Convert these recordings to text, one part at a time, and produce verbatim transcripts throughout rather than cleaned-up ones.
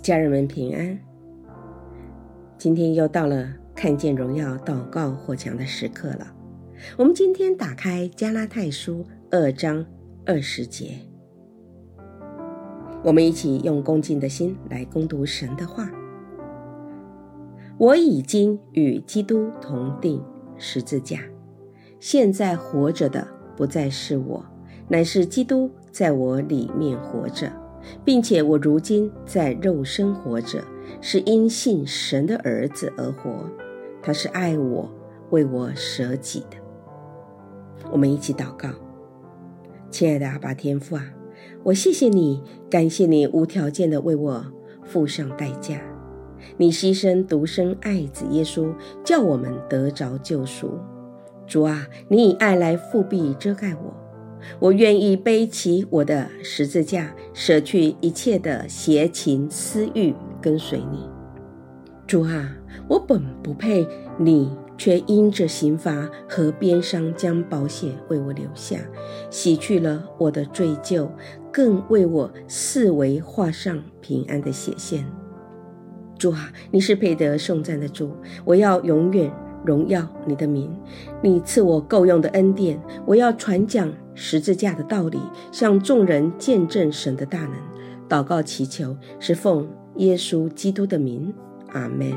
家人们平安。今天又到了看见荣耀祷告火墙的时刻了。我们今天打开加拉太书二章二十节，我们一起用恭敬的心来攻读神的话。我已经与基督同定十字架，现在活着的不再是我，乃是基督在我里面活着，并且我如今在肉身活着，是因信神的儿子而活，他是爱我，为我舍己的。我们一起祷告。亲爱的阿爸天父啊，我谢谢你，感谢你无条件的为我付上代价，你牺牲独生爱子耶稣，叫我们得着救赎。主啊，你以爱来覆庇遮盖我，我愿意背起我的十字架，舍去一切的邪情私欲，跟随你。主啊，我本不配，你却因着刑罚和鞭伤将宝血为我留下，洗去了我的罪疚，更为我四围画上平安的血线。主啊，你是配得颂赞的主，我要永远荣耀你的名。你赐我够用的恩典，我要传讲十字架的道理，向众人见证神的大能。祷告祈求是奉耶稣基督的名，阿们。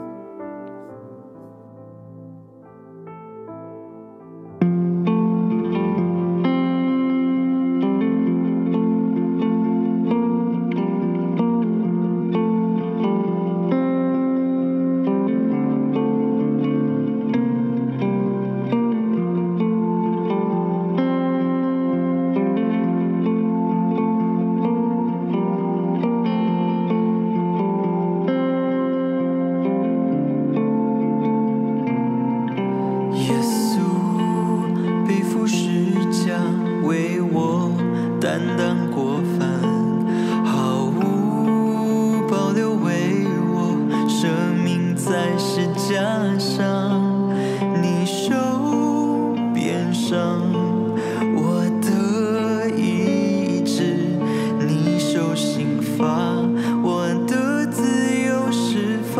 担当过犯，毫无保留为我舍命在十架上，你受鞭伤，我得医治，你受刑罚，我得自由释放。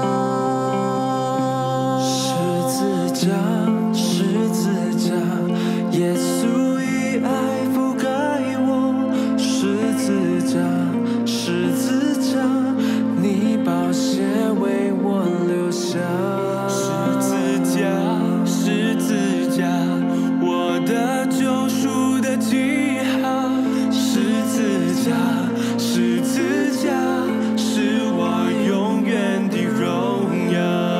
十字架，十字架，耶稣以爱覆盖十字架，你宝血为我留下。十字架，十字架，我的救赎的记号。十字架，十字架，是我永远的荣耀。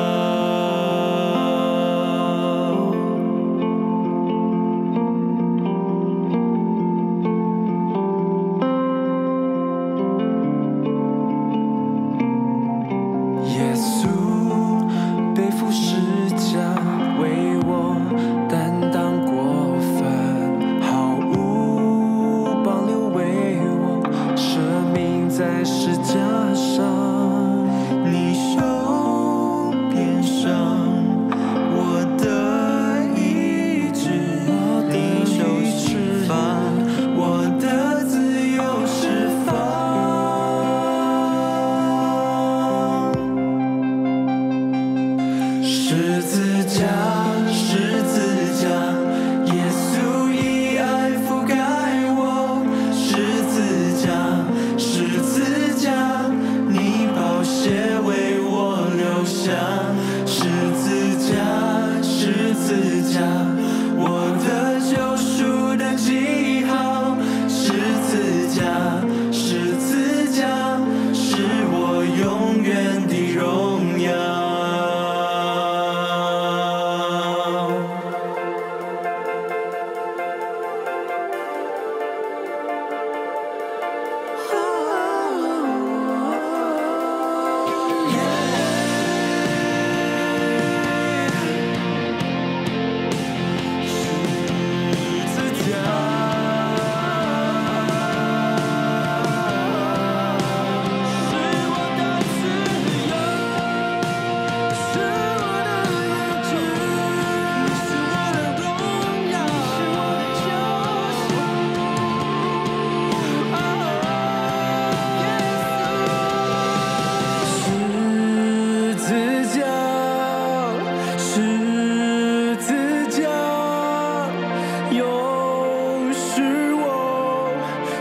在十架上，你受鞭伤，我得医治，你受刑罚，我得自由释放。十字架，十字架，耶稣以爱覆盖我。十字架，十字架，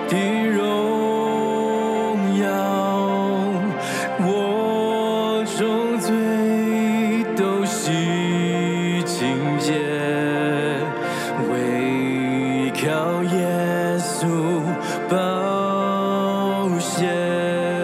的荣耀，我重罪都洗清洁，唯靠耶稣宝血。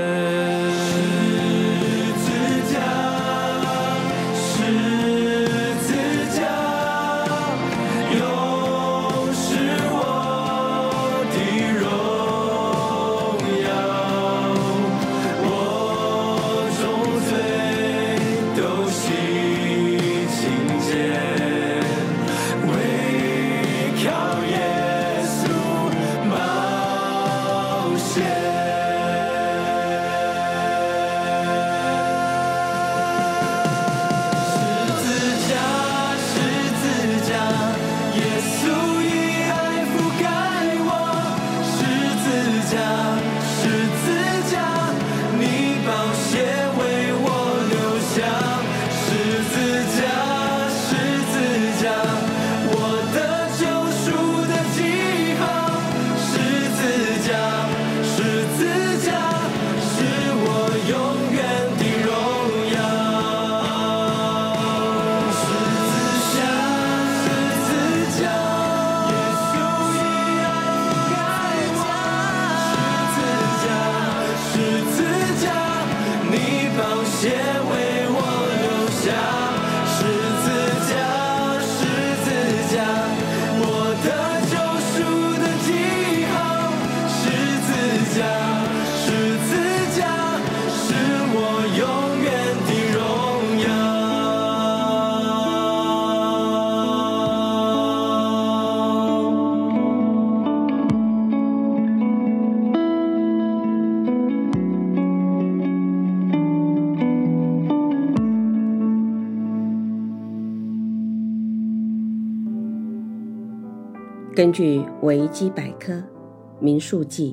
根据维基百科，民数记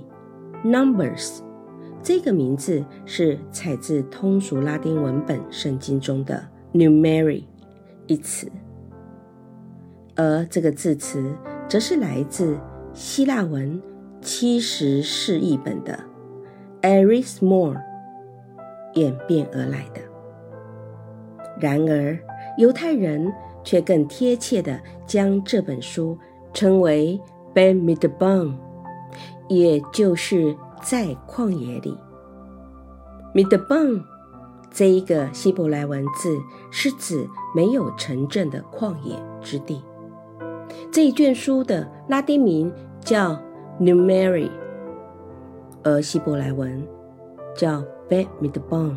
Numbers 这个名字是采自通俗拉丁文本圣经中的 numeri 一词，而这个字词则是来自希腊文七十释义本的 Arismor 演变而来的。然而犹太人却更贴切地将这本书称为 Bemidbar， 也就是在旷野里。 Midbar 这一个希伯来文字是指没有城镇的旷野之地。这一卷书的拉丁名叫 Numeri， 而希伯来文叫 Bemidbar。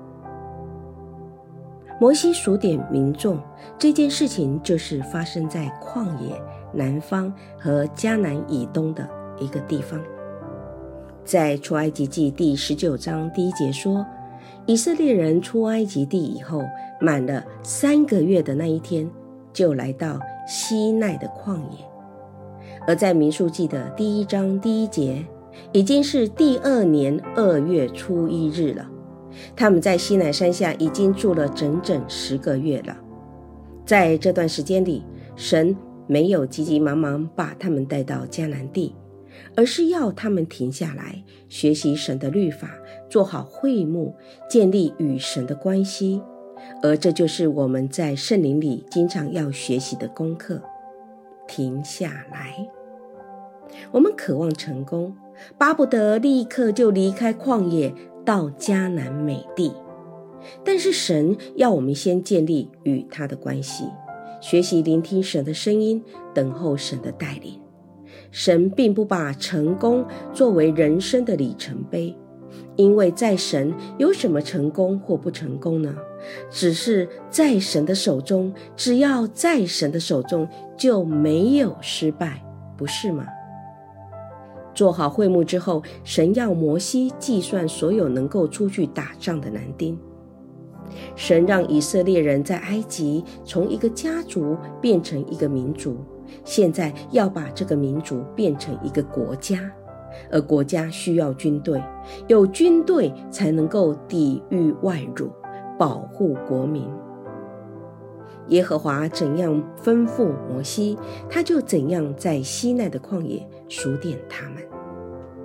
摩西数点民众这件事情就是发生在旷野南方和迦南以东的一个地方。在出埃及记第十九章第一节说，以色列人出埃及地以后，满了三个月的那一天，就来到西奈的旷野。而在民数记的第一章第一节，已经是第二年二月初一日了。他们在西乃山下已经住了整整十个月了。在这段时间里，神没有急急忙忙把他们带到迦南地，而是要他们停下来学习神的律法，做好会幕，建立与神的关系。而这就是我们在圣灵里经常要学习的功课，停下来。我们渴望成功，巴不得立刻就离开旷野到迦南美地，但是神要我们先建立与他的关系，学习聆听神的声音，等候神的带领。神并不把成功作为人生的里程碑，因为在神有什么成功或不成功呢？只是在神的手中，只要在神的手中就没有失败，不是吗？做好会幕之后，神要摩西计算所有能够出去打仗的男丁。神让以色列人在埃及从一个家族变成一个民族，现在要把这个民族变成一个国家，而国家需要军队，有军队才能够抵御外辱，保护国民。耶和华怎样吩咐摩西，他就怎样在西奈的旷野数点他们。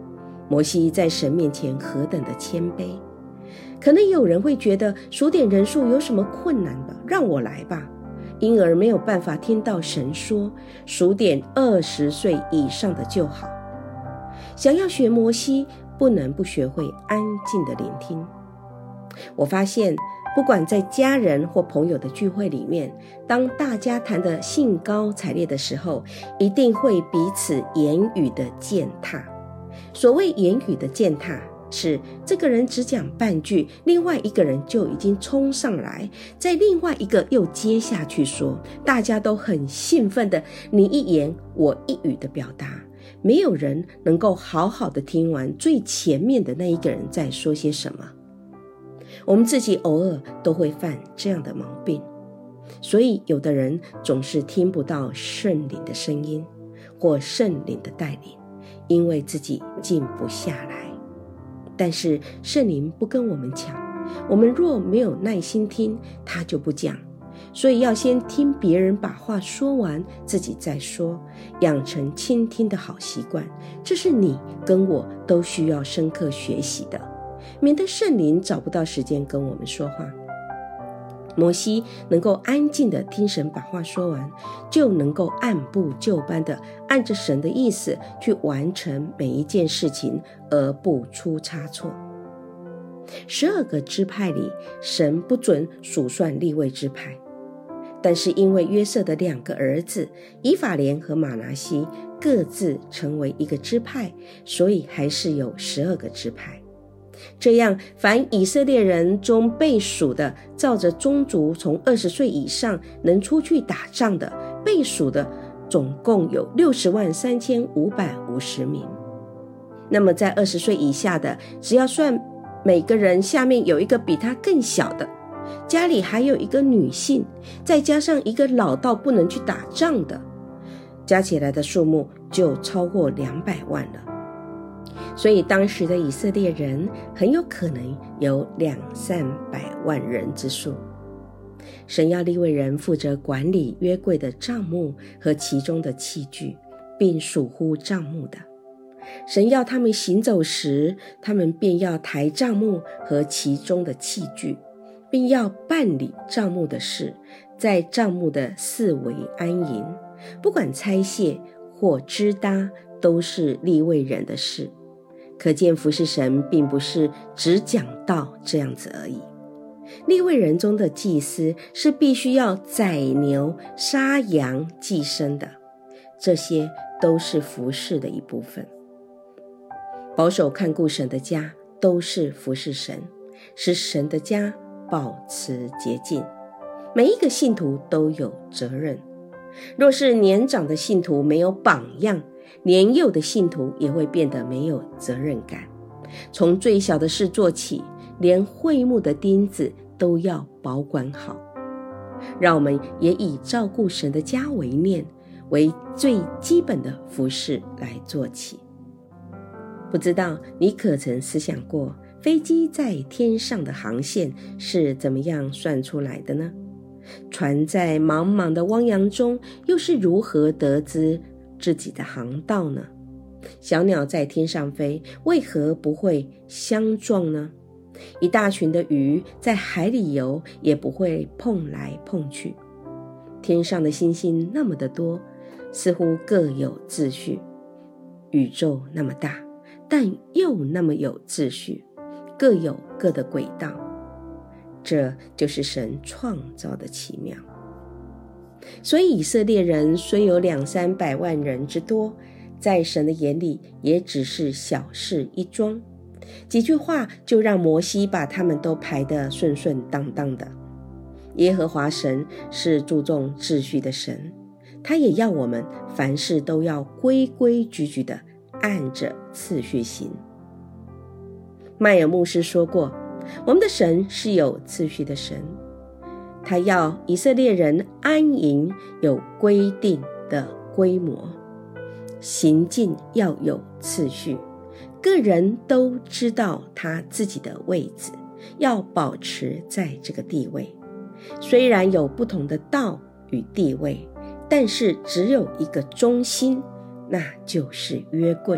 摩西在神面前何等的谦卑。可能有人会觉得数点人数有什么困难吧，让我来吧，因而没有办法听到神说数点二十岁以上的就好。想要学摩西，不能不学会安静的聆听。我发现不管在家人或朋友的聚会里面，当大家谈得兴高采烈的时候，一定会彼此言语的践踏。所谓言语的践踏，是这个人只讲半句，另外一个人就已经冲上来，在另外一个又接下去说，大家都很兴奋的你一言我一语的表达，没有人能够好好的听完最前面的那一个人在说些什么。我们自己偶尔都会犯这样的毛病，所以有的人总是听不到圣灵的声音或圣灵的带领，因为自己静不下来。但是圣灵不跟我们抢，我们若没有耐心听，他就不讲，所以要先听别人把话说完，自己再说，养成倾听的好习惯，这是你跟我都需要深刻学习的，免得圣灵找不到时间跟我们说话。摩西能够安静的听神把话说完，就能够按部就班的按着神的意思去完成每一件事情，而不出差错。十二个支派里，神不准数算利未支派，但是因为约瑟的两个儿子以法莲和玛拿西各自成为一个支派，所以还是有十二个支派。这样凡以色列人中被数的，照着宗族从二十岁以上能出去打仗的，被数的总共有六十万三千五百五十名。那么在二十岁以下的，只要算每个人下面有一个比他更小的，家里还有一个女性，再加上一个老到不能去打仗的，加起来的数目就超过两百万了。所以当时的以色列人很有可能有两三百万人之数。神要利未人负责管理约柜的帐幕和其中的器具，并属乎帐幕的。神要他们行走时，他们便要抬帐幕和其中的器具，并要办理帐幕的事，在帐幕的四围安营，不管拆卸或支搭，都是利未人的事。可见服侍神并不是只讲道这样子而已。利未人中的祭司是必须要宰牛杀羊祭牲的，这些都是服侍的一部分。保守看顾神的家都是服侍神，使神的家保持洁净。每一个信徒都有责任。若是年长的信徒没有榜样，年幼的信徒也会变得没有责任感。从最小的事做起，连会幕的钉子都要保管好。让我们也以照顾神的家为念，为最基本的服事来做起。不知道你可曾思想过，飞机在天上的航线是怎么样算出来的呢？船在茫茫的汪洋中又是如何得知自己的航道呢？小鸟在天上飞，为何不会相撞呢？一大群的鱼在海里游，也不会碰来碰去。天上的星星那么的多，似乎各有秩序。宇宙那么大，但又那么有秩序，各有各的轨道。这就是神创造的奇妙。所以以色列人虽有两三百万人之多，在神的眼里也只是小事一桩。几句话就让摩西把他们都排得顺顺当当的。耶和华神是注重秩序的神，他也要我们凡事都要规规矩矩的按着次序行。迈尔牧师说过，我们的神是有次序的神，他要以色列人安营有规定的规模，行进要有次序，个人都知道他自己的位置，要保持在这个地位。虽然有不同的道与地位，但是只有一个中心，那就是约柜，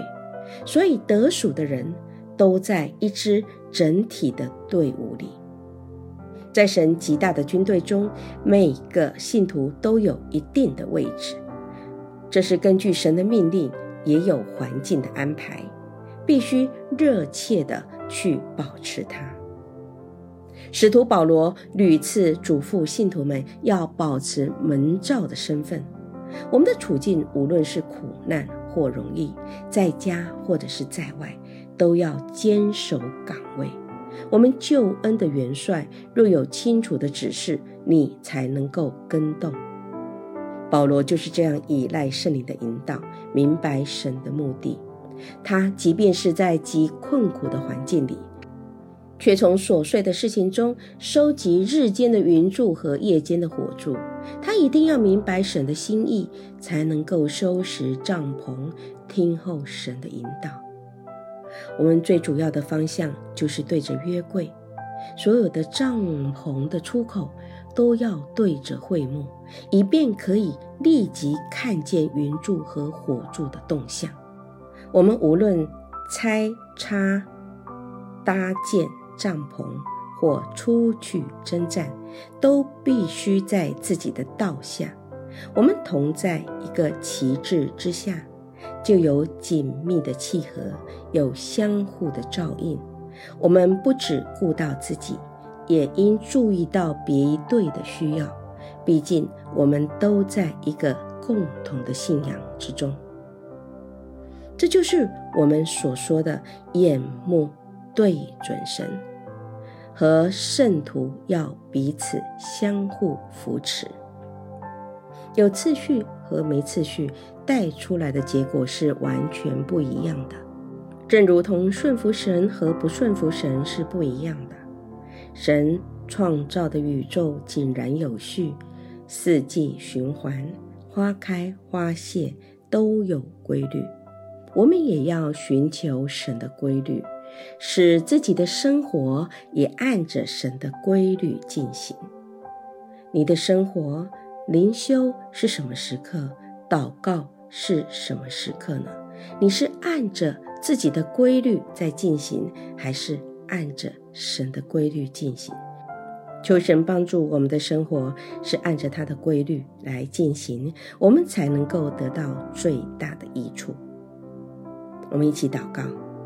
所以得赎的人都在一支整体的队伍里。在神极大的军队中，每个信徒都有一定的位置，这是根据神的命令，也有环境的安排，必须热切地去保持它。使徒保罗屡次嘱咐信徒们要保持门召的身份。我们的处境无论是苦难或容易，在家或者是在外，都要坚守岗位。我们救恩的元帅若有清楚的指示，你才能够跟动。保罗就是这样依赖圣灵的引导，明白神的目的。他即便是在极困苦的环境里，却从琐碎的事情中收集日间的云柱和夜间的火柱。他一定要明白神的心意，才能够收拾帐篷，听候神的引导。我们最主要的方向就是对着约柜，所有的帐篷的出口都要对着会幕，以便可以立即看见云柱和火柱的动向。我们无论拆插搭建帐篷或出去征战，都必须在自己的道下。我们同在一个旗帜之下，就有紧密的契合，有相互的照应。我们不只顾到自己，也应注意到别一队的需要，毕竟我们都在一个共同的信仰之中。这就是我们所说的眼目对准神，和圣徒要彼此相互扶持。有次序和没次序带出来的结果是完全不一样的，正如同顺服神和不顺服神是不一样的。神创造的宇宙井然有序，四季循环，花开花谢都有规律。我们也要寻求神的规律，使自己的生活也按着神的规律进行。你的生活灵修是什么时刻？祷告是什么时刻呢？你是按着自己的规律在进行，还是按着神的规律进行？求神帮助我们的生活是按着他的规律来进行，我们才能够得到最大的益处。我们一起祷告。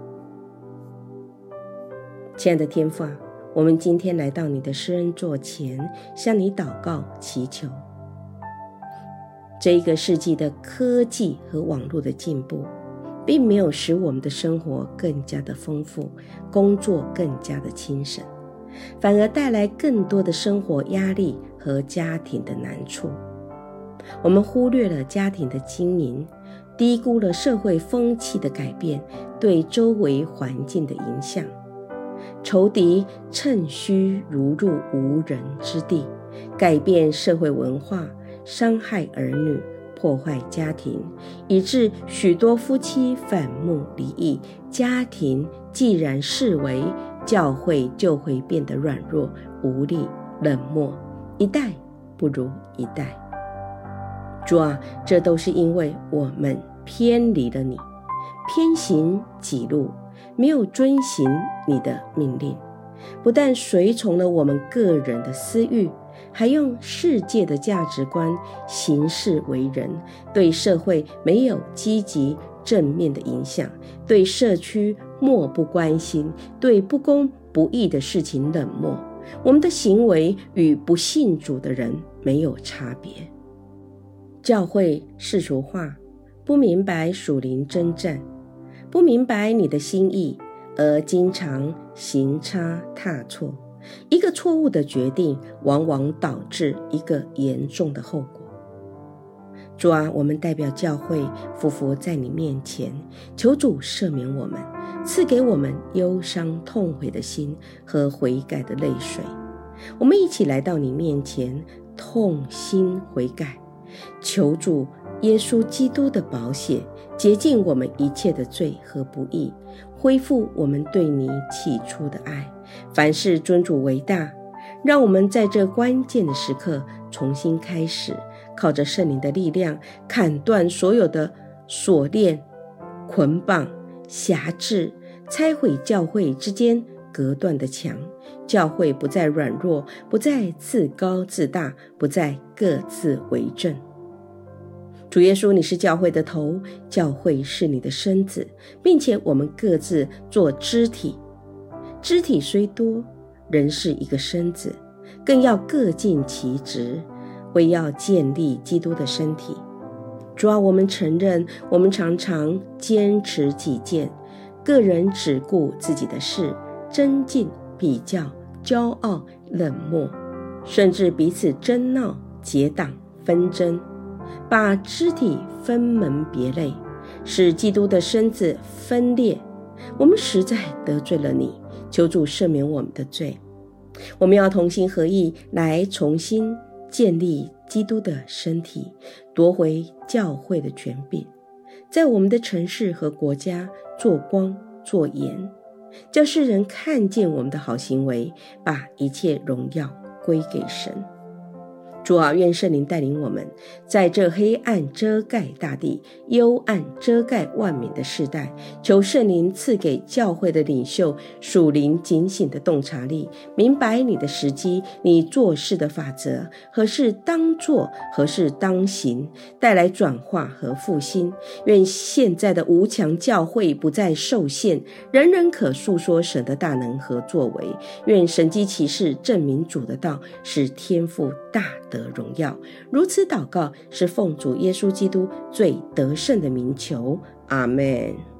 亲爱的天父啊，我们今天来到你的施恩座前，向你祷告祈求。这一个世纪的科技和网络的进步，并没有使我们的生活更加的丰富，工作更加的轻省，反而带来更多的生活压力和家庭的难处。我们忽略了家庭的经营，低估了社会风气的改变对周围环境的影响。仇敌趁虚如入无人之地，改变社会文化，伤害儿女，破坏家庭，以致许多夫妻反目离异。家庭既然视为，教会就会变得软弱无力冷漠，一代不如一代。主啊，这都是因为我们偏离了你，偏行己路，没有遵行你的命令，不但随从了我们个人的私欲，还用世界的价值观行事为人，对社会没有积极正面的影响，对社区漠不关心，对不公不义的事情冷漠。我们的行为与不信主的人没有差别。教会世俗化，不明白属灵征战，不明白你的心意，而经常行差踏错。一个错误的决定往往导致一个严重的后果。主啊，我们代表教会匍匐在你面前，求主赦免我们，赐给我们忧伤痛悔的心和悔改的泪水。我们一起来到你面前，痛心悔改，求主耶稣基督的宝血洁净我们一切的罪和不义，恢复我们对你起初的爱。凡事尊主为大，让我们在这关键的时刻重新开始，靠着圣灵的力量，砍断所有的锁链捆绑， 辖制，拆毁教会之间隔断的墙，教会不再软弱，不再自高自大，不再各自为政。主耶稣，你是教会的头，教会是你的身子，并且我们各自做肢体。肢体虽多，仍是一个身子，更要各尽其职，为要建立基督的身体。主啊，我们承认我们常常坚持己见，个人只顾自己的事，争竞、比较、骄傲、冷漠，甚至彼此争闹、结党、纷争，把肢体分门别类，使基督的身子分裂。我们实在得罪了你，求主赦免我们的罪。我们要同心合意来重新建立基督的身体，夺回教会的权柄，在我们的城市和国家做光做盐，叫世人看见我们的好行为，把一切荣耀归给神。主啊，愿圣灵带领我们，在这黑暗遮盖大地、幽暗遮盖万民的世代，求圣灵赐给教会的领袖属灵警醒的洞察力，明白你的时机，你做事的法则，何事当做，何事当行，带来转化和复兴。愿现在的无墙教会不再受限，人人可述说神的大能和作为。愿神迹奇事证明主的道，使天父大得荣耀。如此祷告，是奉主耶稣基督最得胜的名求，阿们。